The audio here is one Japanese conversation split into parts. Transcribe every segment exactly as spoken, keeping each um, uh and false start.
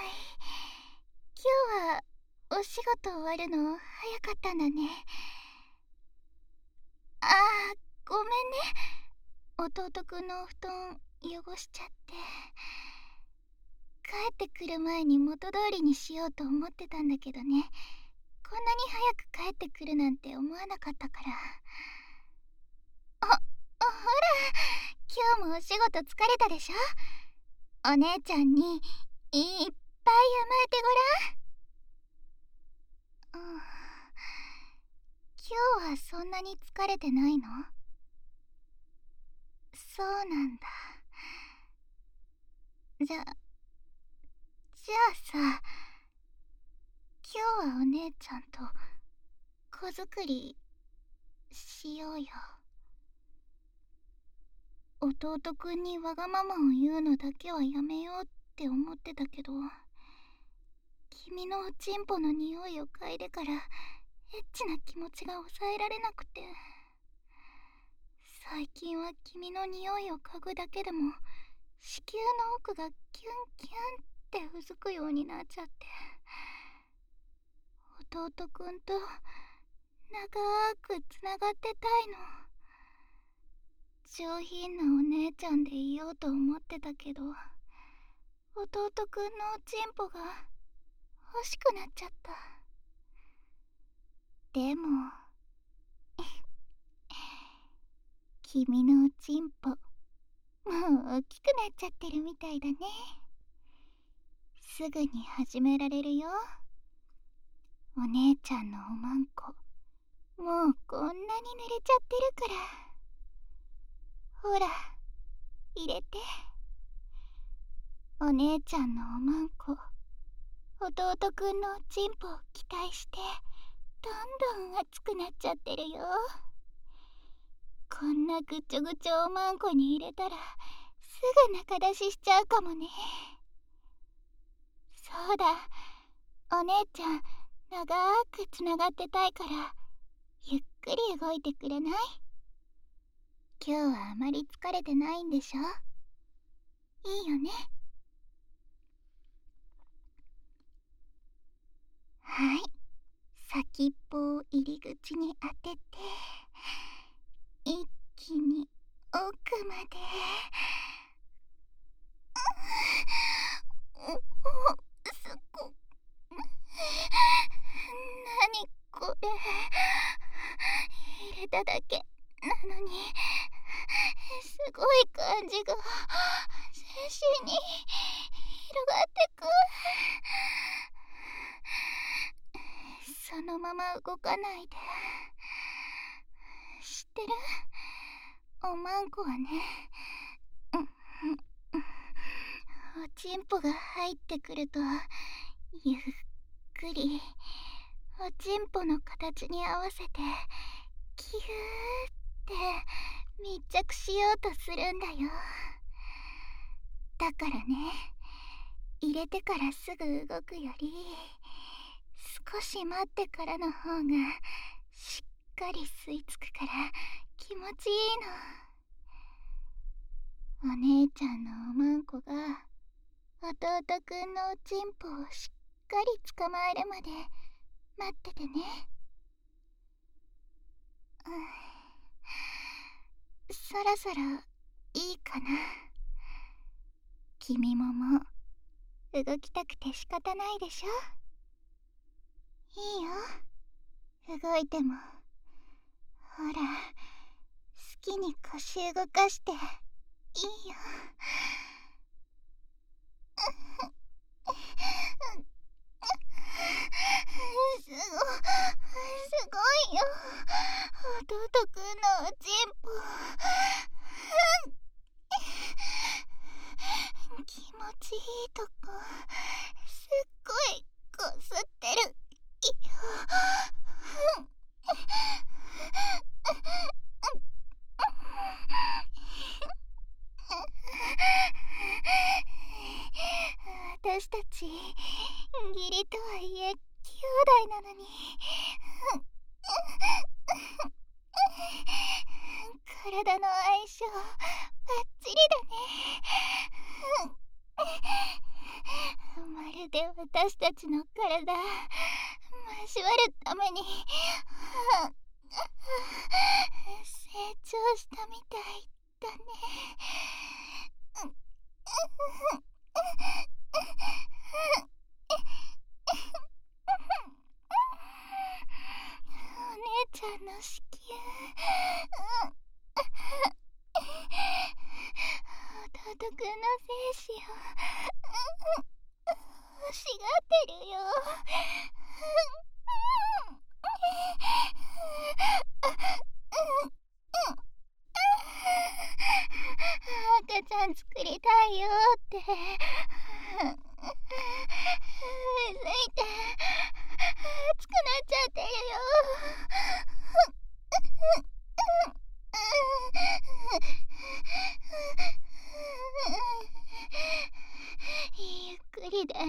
今日はお仕事終わるの早かったんだね。あー、ごめんね。弟くんのお布団汚しちゃって。帰ってくる前に元通りにしようと思ってたんだけどね。こんなに早く帰ってくるなんて思わなかったから。ほ、ほら、今日もお仕事疲れたでしょ。お姉ちゃんにいっぱい甘えてごらん。うん、今日はそんなに疲れてないの？そうなんだ。じゃ、じゃあさ、今日はお姉ちゃんと子作りしようよ。弟くんにわがままを言うのだけはやめようって思ってたけど、君のおちんぽの匂いを嗅いでからエッチな気持ちが抑えられなくて、最近は君の匂いを嗅ぐだけでも子宮の奥がキュンキュンってうずくようになっちゃって、弟くんと長くつながってたいの。上品なお姉ちゃんでいようと思ってたけど、弟くんのおちんぽが欲しくなっちゃった。でも君のおちんぽもう大きくなっちゃってるみたいだね。すぐに始められるよ。お姉ちゃんのおまんこもうこんなに濡れちゃってるから。ほら、入れて。お姉ちゃんのおまんこ、弟くんのおちんぽを期待してどんどん熱くなっちゃってるよ。こんなぐちょぐちょおまんこに入れたらすぐ中出ししちゃうかもね。そうだ、お姉ちゃん長くつながってたいからゆっくり動いてくれない？今日はあまり疲れてないんでしょ？いいよね？はい、先っぽを入り口に当てて一気に奥まで。おお、すご。何これ。入れただけなのにすごい感じが全身に広がってく。そのまま動かないで。知ってる？おまんこはね、おちんぽが入ってくるとゆっくりおちんぽの形に合わせてキューって密着しようとするんだよ。だからね、入れてからすぐ動くより少し待ってからの方がしっかり吸い付くから気持ちいいの。お姉ちゃんのおまんこが弟くんのおちんぽをしっかり捕まえるまで待っててね。うん、そろそろいいかな。君ももう動きたくて仕方ないでしょ。いいよ、動いても。ほら、好きに腰動かしていいよ。すご、すごいよ。弟くんのおちんぽ。気持ちいいとこ、すっごいこすってるよ。私たち義理とはいえ兄弟なのに体の相性バッチリだね。 まるで私たちの体交わるために成長したみたいだね。お姉ちゃんの子宮弟くんの精子を欲しがってるよ。赤ちゃん作りたいよってついて熱くなっちゃってるよ。ゆっくりでこんなに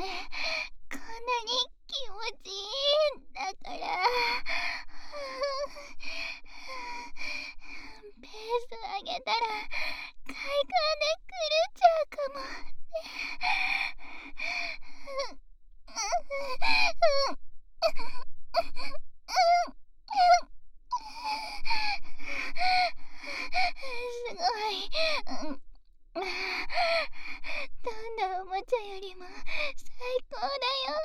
気持ちいいんだからペース上げたら快感で狂っちゃうかもね。すごい。どんなおもちゃよりも最高だよ。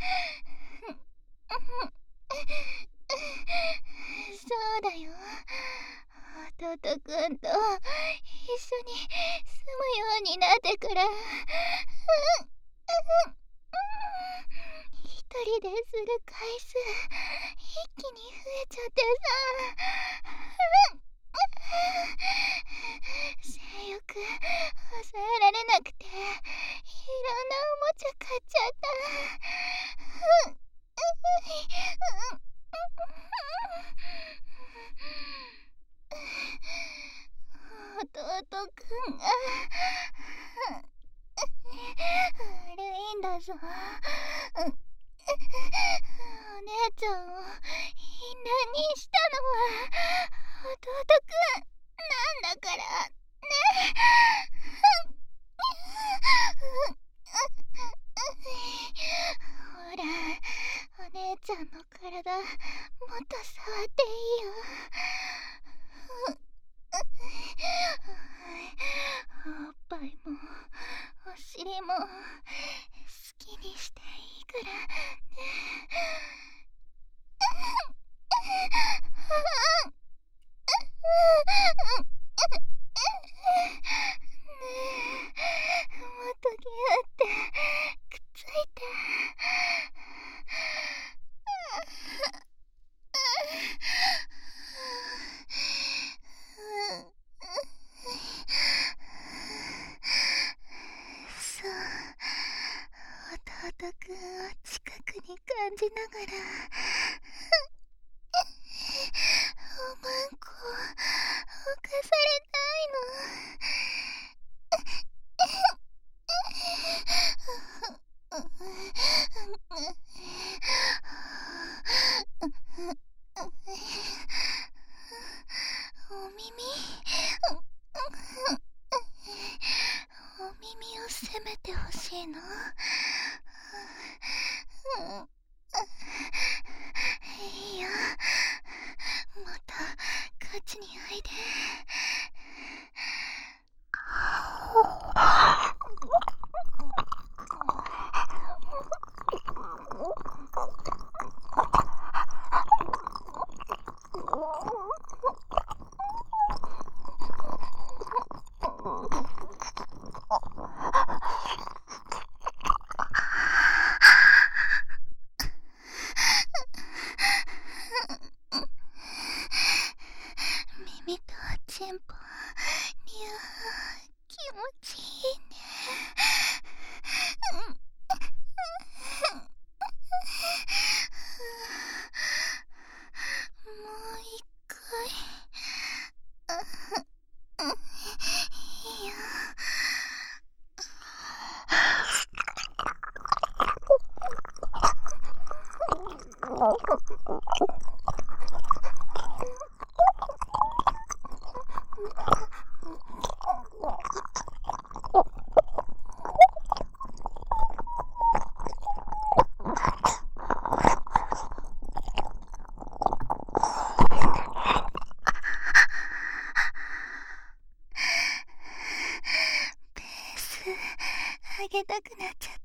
そうだよ。弟くんと一緒に住むようになってから一人でする回数一気に増えちゃってさ、性欲抑えられなくていろんなおもちゃ買っちゃった。弟くんが悪いんだぞ。お姉ちゃんを淫乱にしたのは弟くんなんだからね。ほら、お姉ちゃんの体もっと触っていいよ。おっぱいもお尻も好きにしていいからね。ねえ、もっとギュってくっついて。そう、弟くんを近くに感じながらおまんこを犯されたいの。お耳お耳を責めてほしいの。いいよ、もっとこっちにおいで。耳とチンポ、にゃー、気持ちいいね。もう一回。いいよ。 げたくなっちゃった。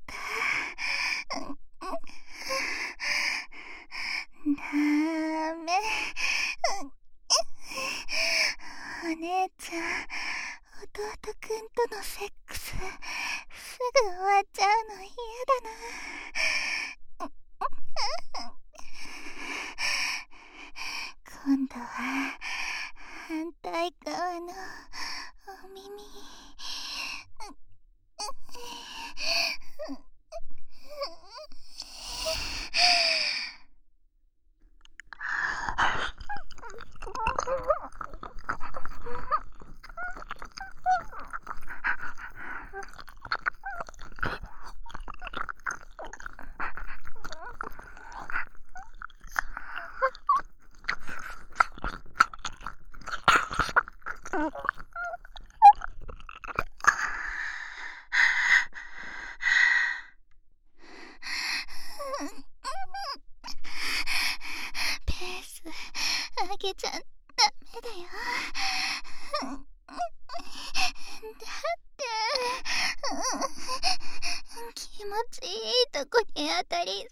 ダメ。お姉ちゃん、弟くんとのセックスすぐ終わっちゃうの嫌だな。今度は反対側のお耳。ペース上げちゃダメだよ。だって気持ちいいとこに当たりすぎて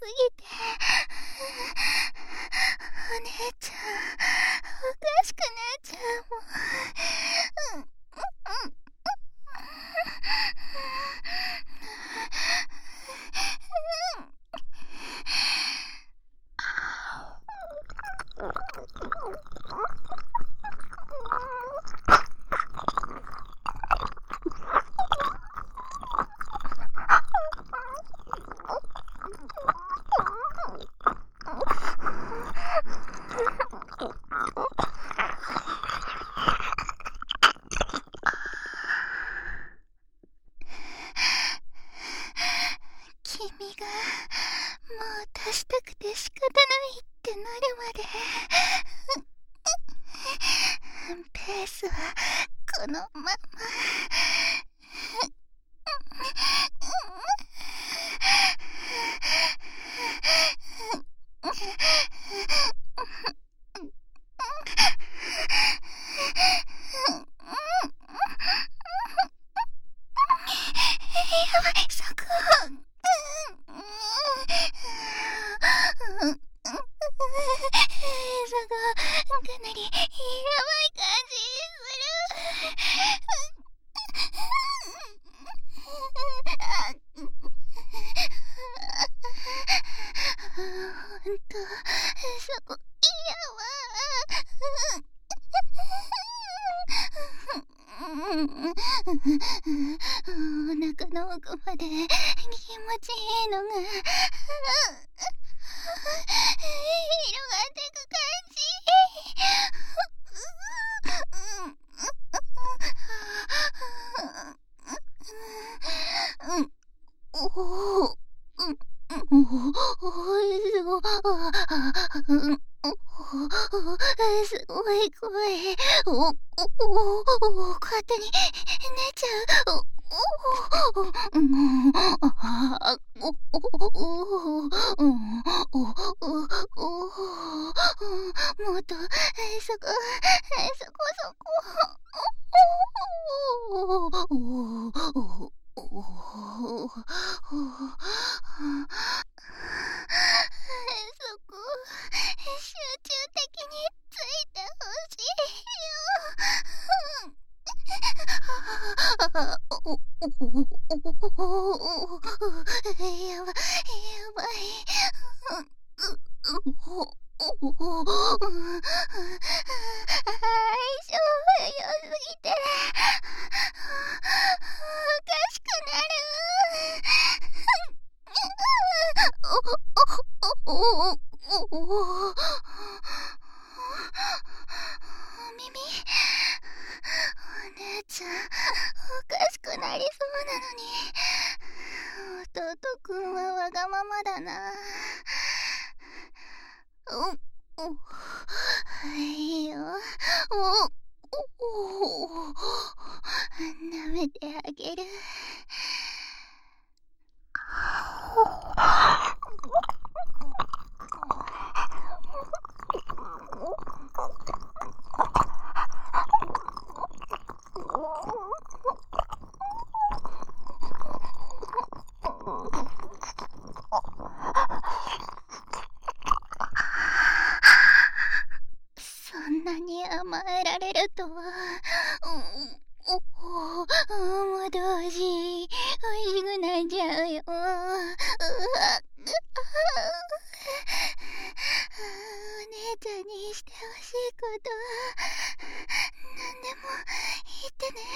お姉ちゃんおかしくなっちゃうもん。君がもう出したくて仕方ないってなるまでペースはこのまま。やばい、そこ。そこかなりやばい感じする。ほんとそこ嫌わ。お腹の奥まで気持ちいいのが広がってく感じ。おお、すごすごい声。おおお勝手に寝ちゃう。おおあおおおおもっとそこそこそこ。おおおそこ集中的についてほしいよ。やばやばい。相性良すぎておかしくなる。おおお耳。お姉ちゃんおかしくなりそうなのに弟くんはわがままだな。おおいいよ。おおお舐めてあげる。 えられるとは。おお、もうどうし、美味しくなっちゃうよ。うわお姉ちゃんにしてほしいことは何でも言ってね。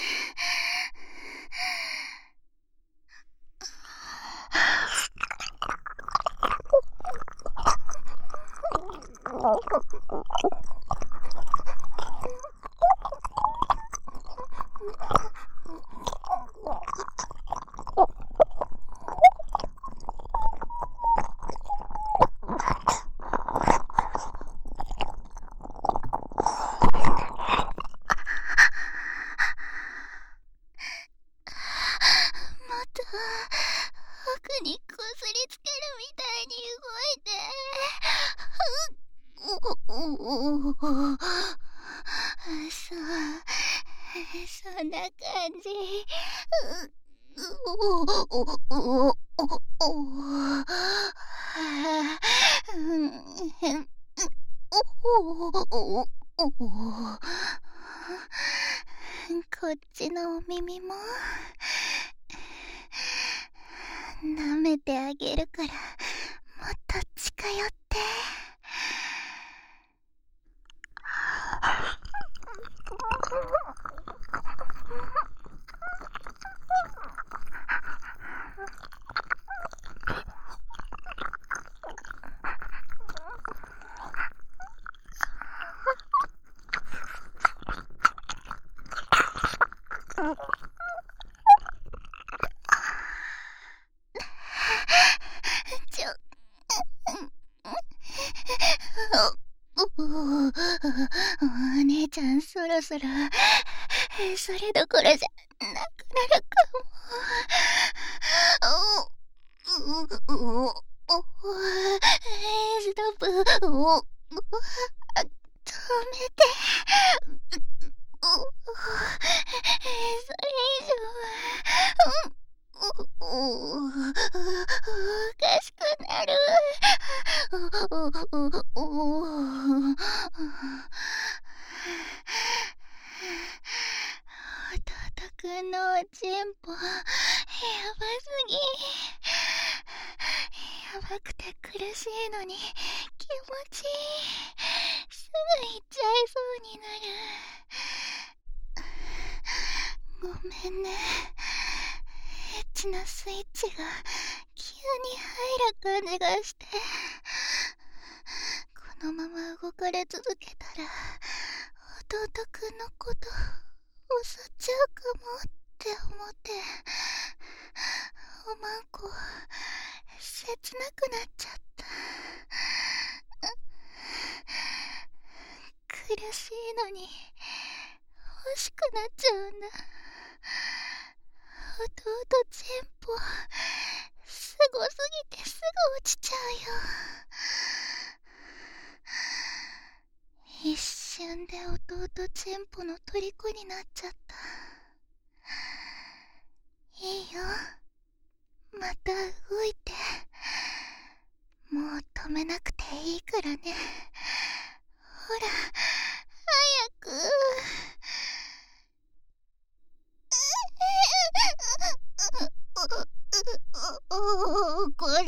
奥にこすりつけるみたいに動いて。そう、そんな感じ。こっちのお耳も舐めてあげるから、もっと近寄って。ちょ、お姉ちゃんそろそろそれどころじゃなくなるかも。ストップ。止めて。それ以上はおかしくなる。弟くんのおちんぽやばすぎ。やばくて苦しいのに気持ちいい。すぐ行っちゃいそうになる。ごめんね。エッチなスイッチが急に入る感じがして、このまま動かれ続けたら弟くんのこと襲っちゃうかもって思って、おまんこ切なくなっちゃった。苦しいのに欲しくなっちゃうんだ。弟チンポすごすぎてすぐ落ちちゃうよ。一瞬で弟チンポの虜になっちゃった。いいよ、また動いて。もう止めなくていいからね。ほら早く。これ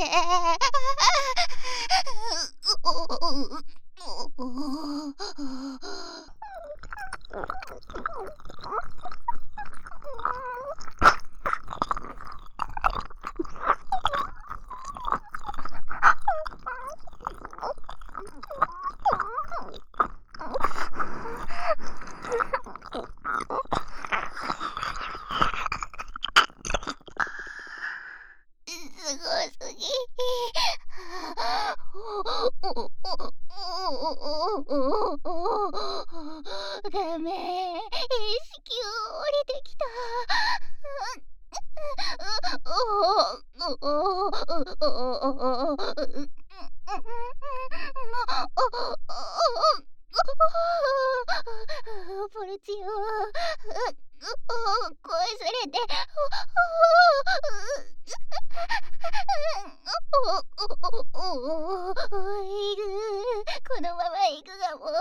すごすぎ。ダメ、意識を降りてきた。ポルチオ、声すれて。 このまま行くがもう。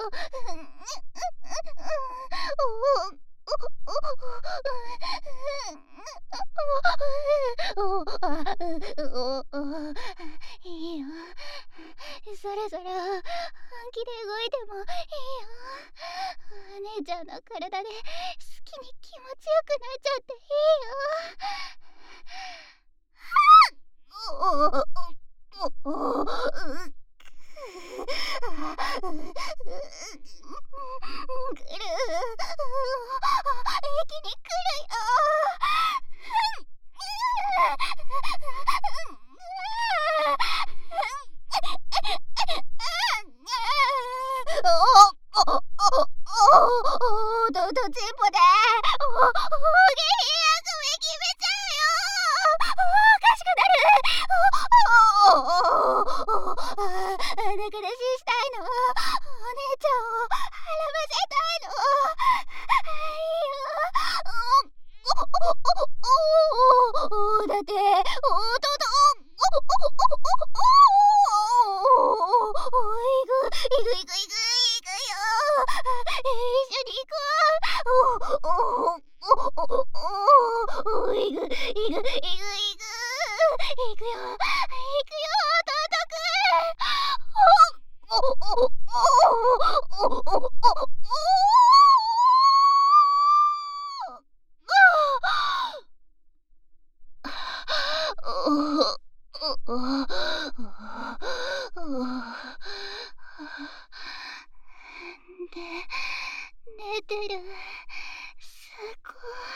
いいよ、そろそろ本気で動いてもいいよ。姉ちゃんの体で好きに気持ちよくなっちゃっていいよ。来る、駅に来るよ。どどちんぽでおおげひやくめ決めちゃうよ。おかしくなる。だからししたいの。お姉ちゃんを払わせたいの。いいよ。だって弟いくいくいくいくいくよ。一緒に行くわ。いくいくいくいくいくよ。いくよ弟くん。で、寝てる。すご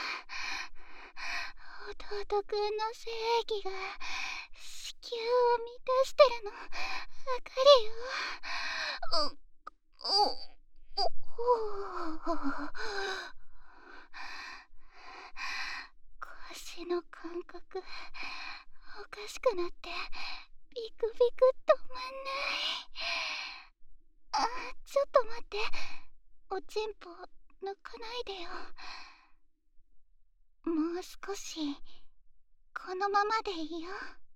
い。弟くんの精液が子宮を満たしてるのわかるよ。腰の感覚おかしくなってビクビク止まんない。あ、ちょっと待って、おちんぽ抜かないでよ。もう少しこのままでいいよ。